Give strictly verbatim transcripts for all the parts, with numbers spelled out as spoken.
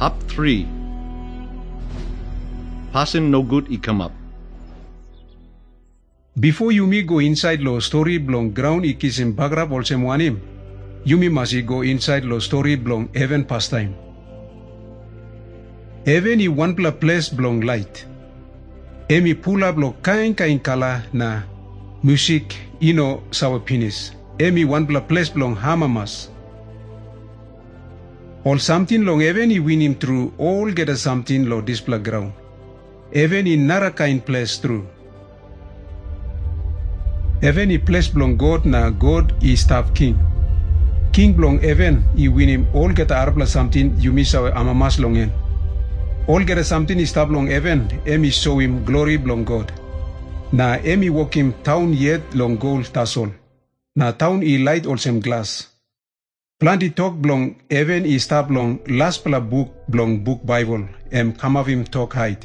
Up three. Passing no good I come up. Before you me go inside lo story blong ground I kisim bagrap olsem wanim, you me must go inside lo story blong heaven pastime. Heaven I one pla place blong light. Emi pula blo kain kain kala na music ino sawa pinis. Emi one pla place blong hamamas. All something long heaven I win him through all get a something lo display ground. Heaven I nara kain place through. Heaven I place blong God na God I staff king. King blong heaven I win him all get a arbla something you miss our amamas long en. All get a something I staff long heaven emi show him glory blong God. Na emi walk him town yet long gold tasol. Na town I light olsem glass. Planti talk blong heaven I staff long last pla book blong book Bible em come of him talk height.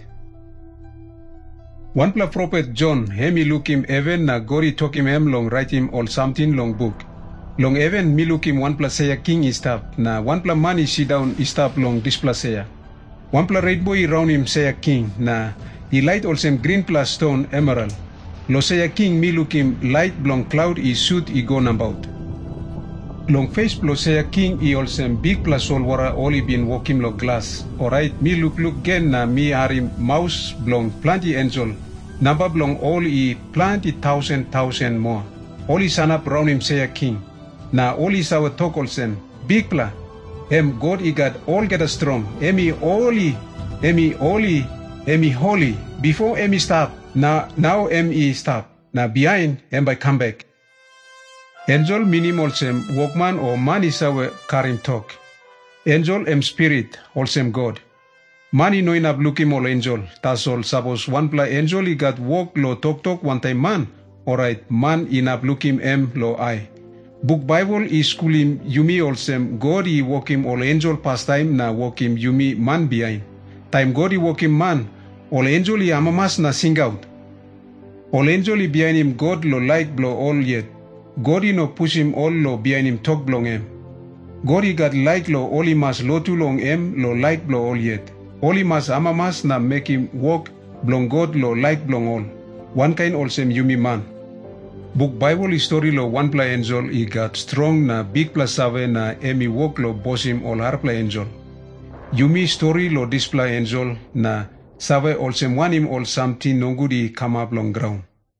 One pla prophet John, hemi look him heaven na gori talk him em long write him all something long book. Long heaven me look him one pla say king is stop, na one pla money sit down is stop long this pla say. One pla red boy round him say king, na he light all same green pla stone emerald. Lo say king me look him light blong cloud he shoot he go about. Long face plo say king he all same big pla soul wara all he been walking lo glass. Alright me look look again na me harim mouse blong plenty angel. Number belong all he plenty thousand thousand more. All he son up round him say a king. Na all he saw talk also big pla. Em God he got all get a strong. Emi holy, emi holy, emi holy. Before emi stop, now now emi stop. Na behind em by come back. Angel minim also workman or man is our karim talk. Angel em spirit also God. Mani no inap look him all angel. That's all. Suppose one pla angel he got walk lo talk talk one time man. Alright, man inap look him em lo I. Book Bible is school him yumi also God he walk him all angel past time na walk him yumi man behind. Time God he walk him man. All angel he amamas na sing out. All angel he behind him God lo like blow all yet. God he no push him all lo behind him talk blong em. God he got like lo all he must lo too long em lo like blow all yet. All he must amamas na make him walk blong God lo like blong all. One kind also yumi man. Book Bible story lo one pla angel he got strong na big pla save na emi walk lo boss him all har pla angel. Yumi story lo this pla angel na save also one him all something no good he come up long ground.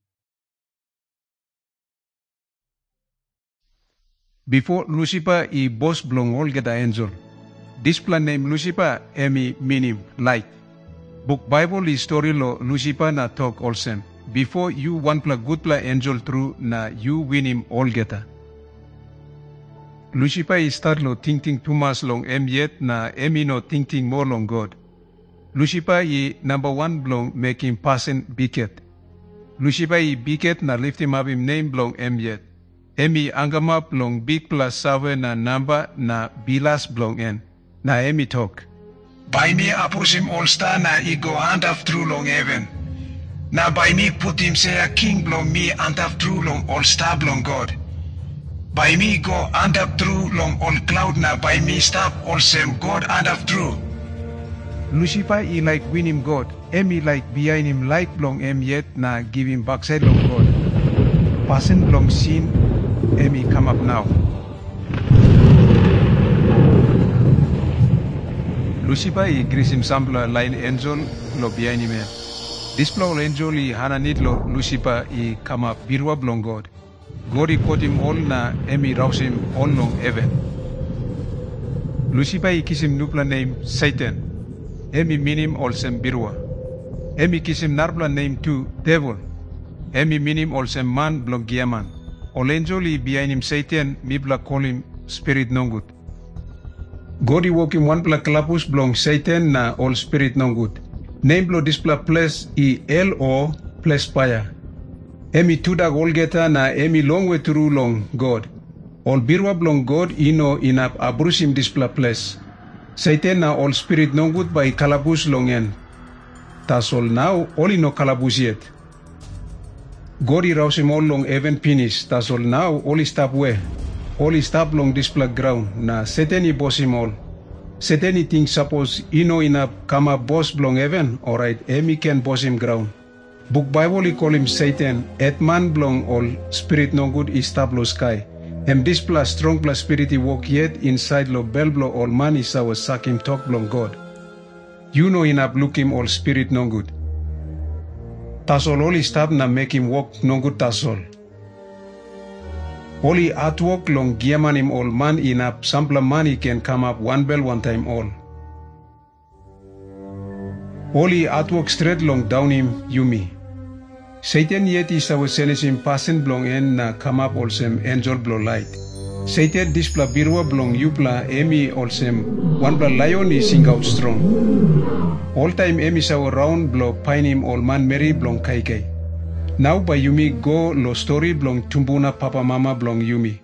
Before Lucifer he boss blong all get a angel. This plan name Lucifer emi meaning light. Book Bible is story lo Lucifer na talk also. Before you one pla good pla angel through na you win him all geta. Lucifer is start lo think think too much long em yet na emi no think think more long God. Lucifer he number one blong make him passing biket. Lucifer he biket na lift him up him name blong em yet. Emi angamap long big plus save na number na bilas blong en. Na emi talk. By me approach him all star na he go hand up through long heaven. Na by me put him say a king blong me hand up through long all star blong God. By me go hand up through long all cloud na by me stop all same God hand up through. Lucifer he like win him God. Emi like behind him like blong em yet na give him backside long God. Passing blong sin emi come up now. Lucifer he grease him sampler line angel lo behind him. This plow angel he hananit lo Lucifer he come up birwa blong God. God he caught him all na emi rouse him all long heaven. Lucifer he kiss him nupla name Satan. Emi mean him all same birwa. Emi kiss him narbla name too devil. Emi mean him all same man blong giaman. All angel he behind him Satan mi bla call him spirit no good. God he walk him one pla kalapus blong Satan na all spirit no good. Name blo this pla place he L O place fire. Emi tudag all geta na emi long way through long God. All birwa blong God ino inap abrus him this pla place. Satan na all spirit no good by kalabus long en. Tas all now all ino kalabus yet. God he rouse him all long heaven finish. Tas all now all he stop way. All he stop long this pla ground na Satan he boss him all. Satan think suppose he know enough come up boss blong heaven, alright, him he can boss him ground. Book Bible he call him Satan, et man blong all spirit no good is tablo sky. Hem this plus strong plus spirit he walk yet inside lo bell blow all man is our suck him talk blong God. You know enough look him all spirit no good. Tas all only stop na make him walk no good tas all. Only at work long giaman him all man enough sample money can come up one bell one time all. Only at work straight long down him you me. Satan yet is our senes him passing blong en na come up olsem angel blow light. Satan displa birwa blong yupla emi olsem one bla lion is sing out strong. All time emi saw round blow pine him all man Mary blong kai kai. Now by Yumi go lo story blong tumbuna papa mama blong Yumi.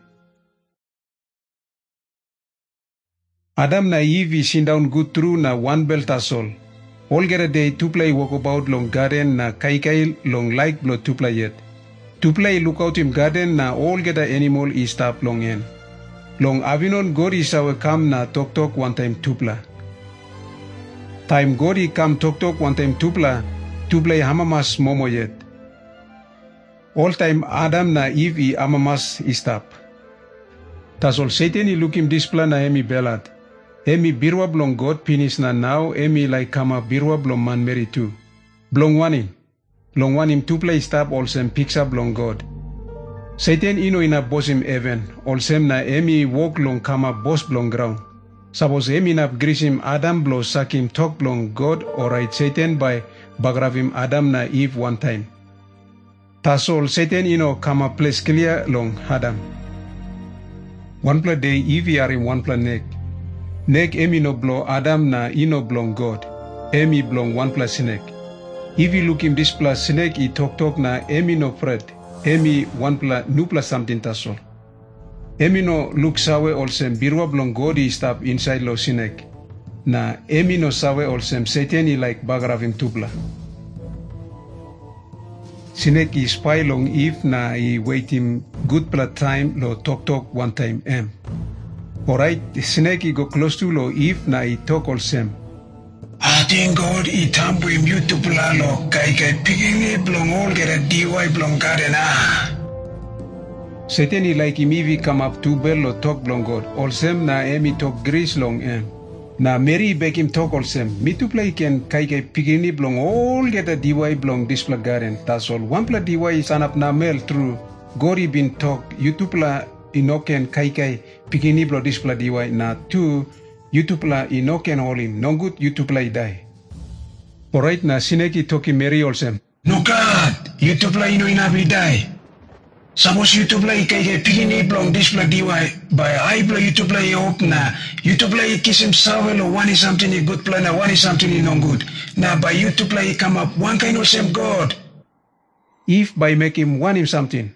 Adam na Eve sin down good through na one belt tasol. All get a day to play walk about long garden na kai kai long like blow to play yet. To play look out him garden na all get a animal is tap long en. Long avinon God is our come na talk talk one time tupla. Time God he come talk talk one time tupla to play hamamas momo yet. All time Adam na Eve i amamas istap. Tas all Satan i look him displa na emi belat. Emi birwa blong God pinis na now emi like kama birwa blong man Mary too. Blong wanim. Blong wanim to play stap all sem picture blong God. Satan ino ina boss him heaven. All sem na emi walk long kama boss blong ground. Suppose emi na gris him Adam blow sak him talk blong God or right Satan by bagrav him Adam na Eve one time. Tasol Satan ino kama place clear long Adam. One pla day Eve are in one pla neck. Neck emi no blow Adam na ino blong God. Emi blong one pla snake. Eve look him this pla snake i talk talk na emi no fret. Emi one pla nu pla something tasol. Emi no look sawe olsem birwa blong God i stop inside lo snake. Na emi no sawe olsem Satan i like bagrav him tupla. Sinek i spy long Eve na I wait him good pla time lo talk talk one time em. Alright, Sinek I go close to lo Eve na I talk all sem. I think God I tambu him you to pla lo kai kai picking it blong all get a D Y blong garden ah. Satan I like him Eve come up to bell lo talk blong God. All sem na emi talk grace long em. Na Mary beg him talk all sem. Me to play can kai kai picking it blong all get a D Y blong this pla garden. That's all. One pla D Y san up na mel through. God I been talk you to pla inoken kai kai picking blo this pla D Y na two you to pla inoken all him. No good you to play die. Alright na sineki talking Mary all sem. No God you to play ino inabi die. Suppose you to play kai kai picking blong this pla D Y by I play you to play hope na you to play kiss him sour or one is something a good plan na one is something no good. Now by you to play come up one kind of same God. If by make him one him something.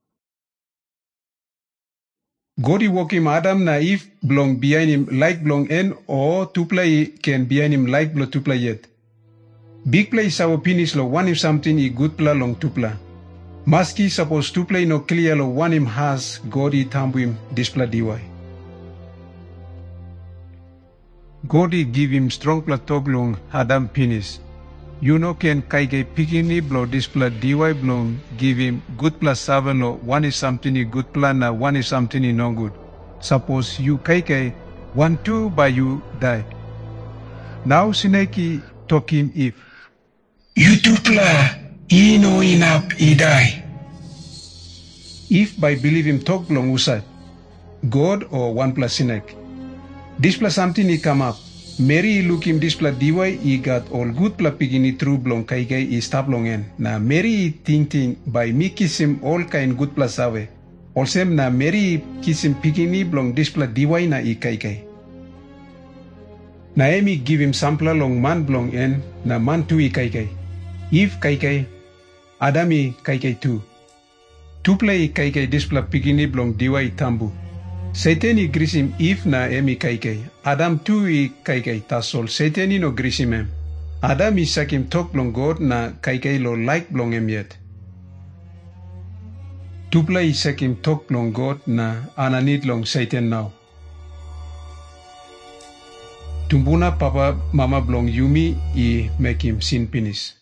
God walk him Adam na Eve blong behind him like blong en or to play can behind him like blow to play yet. Big play saw finish lo one him something I good pla long to pla. Maski suppose to play no clear lo one him has God I tambu him displa D Y. God I give him strong pla talk long Adam finish. You know can kai kai pikini blow displa D Y blong give him good plus seven lo one is something I good plan na one is something I no good. Suppose you kai kai one two by you die. Now sineki talk him if. You two pla he no enough he die. If by believe him talk long usat, God or one plus sinek. This plus something he come up. Mary look him this plus D Y he got all good pla pigini true blong kai kai he stop long en. Na Mary think think by me kiss him all kind good plus awe. All same na Mary kiss him pigini blong this plus D Y na he kai kai. Naomi give him sampler long man blong en na man tu he kai kai. If kai kai Adami kai kai tu. Tu play kai kai this plus pigini blong D Y tambu. Satan I gris him if na emi kai kai. Adam tu I kai kai tasol. Satan I no gris him em. Adam I sak him talk blong God na kai kai lo like blong em yet. Tu play sak him talk blong God na ananid long Satan now. Tumbuna papa mama blong Yumi I make him sin pinis.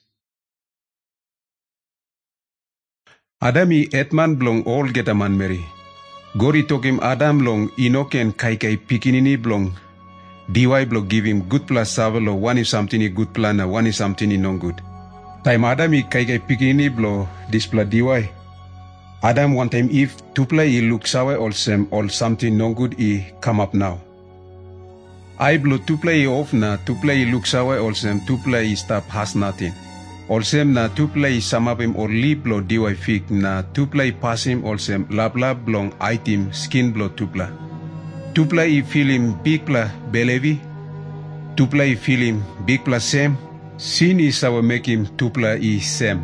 Adam I etman blong all getaman Mary. Gori tokim Adam long inoken kai kai pikinini blong. Diwai blong give him good plus savelo one is something I good plan na one is something I non good. Time Adam I kai kai pikinini blo displa diwai. Adam one time if to play I look sawe all sem all something non good I come up now. I blow to play off na to play look sawe all sem to play stop has nothing. All sem na to play sum up him or leap blow diwai fig na to play pass him all sem lab lab blong item skin blow to play. To play I feel him big pla belevi. To play I feel him big pla sem. Sin is our make him to play I sem.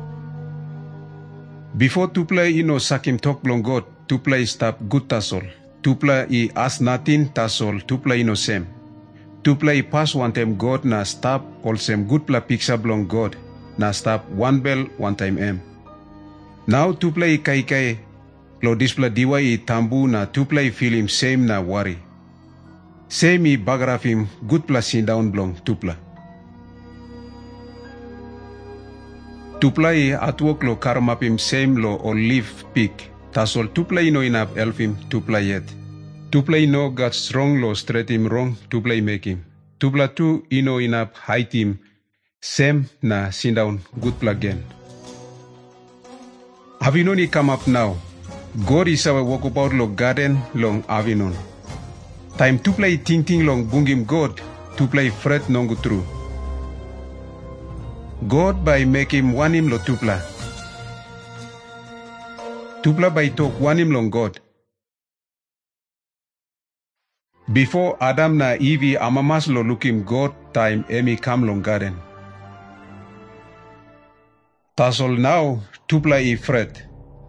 Before to play you know sak him talk blong God to play stop good tasol. To play I ask nothing tasol to play no sem. To play pass one time God na stop all sem good pla picture blong God na stop one bell one time em. Now to play kai kai lo displa diwa I tambu na to play feel him same na worry. Same I bagraf him good pla sit down blong to play. To play at work lo karmap him same lo or leave pick. Tasol to play no enough help him to play yet. To play no got strong lo straight him wrong to play make him. To play two ino enough height him same na sit down good play again. Avinoni come up now. God is our walk about lo garden long Avinon. Time to play ting ting long bung him God to play fret nongo true. God by make him one him lo tupla. Tupla by talk one him long God. Before Adam na Eve amamas lo look him God time emi come long garden. Tasol now tupla I fret.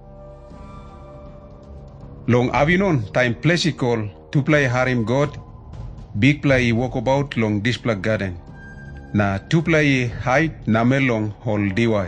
Long Avinon time place I call tupla I harim God. Big play I walk about long this plug garden. Na tupla I height na melong hol diwai.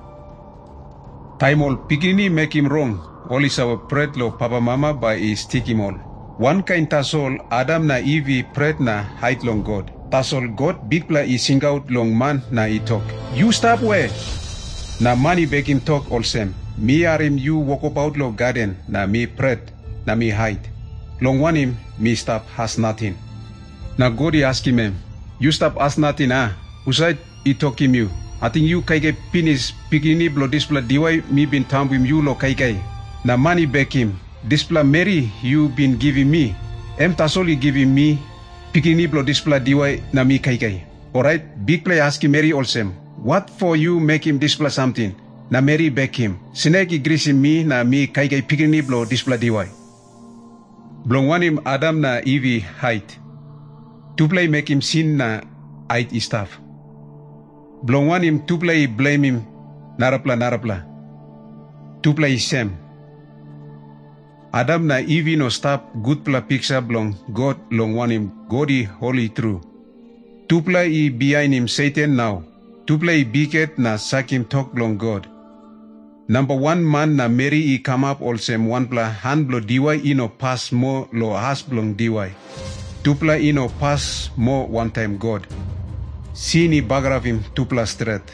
Time all pikini make him wrong. All is our pret lo papa mama by I stick him all. One kind tasol Adam na Eve pret na height long God. Tasol God big play I sing out long man na I talk. You stop where? Na money beg him talk all same. Me are him you walk about lo garden na me pret na me height. Long one him me stop has nothing. Na God I ask him you stop as nothing ah. Usai I talk him you. I think you kai kai pinis pikini blo displa diwai me been tam with you lo kai kai. Na money back him. Displa Mary you been giving me. Em tasoli giving me pikini blo displa diwai na me kai kai. Alright, big play ask him Mary also. What for you make him displa something? Na Mary back him. Sineki greasing me na me kai kai pikini blo displa diwai. Blong one him Adam na Eve height. To play make him sin na height stuff. Blong one him to play blame him narapla narapla. To play same. Adam na Eve no stop good pla picture blong God long one him Godi holy true. To play behind him Satan now. To play biket na sak him talk long God. Number one man na Mary I come up all same one pla hand blow diwai ino pass more lo has blong diwai. Tupla ino pass more one time God. Sini bagraf him tupla straight.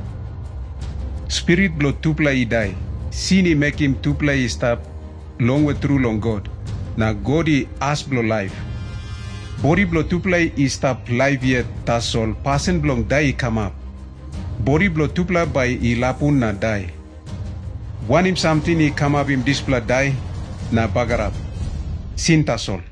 Spirit blow tupla I die. Sini make him tupla I stop long way through long God. Na God I as blow life. Body blow tupla I stop life yet tasol passen blong die come up. Body blow tupla by I lapun na die. One him something I come up him displa die na bagarap. Sin tasol.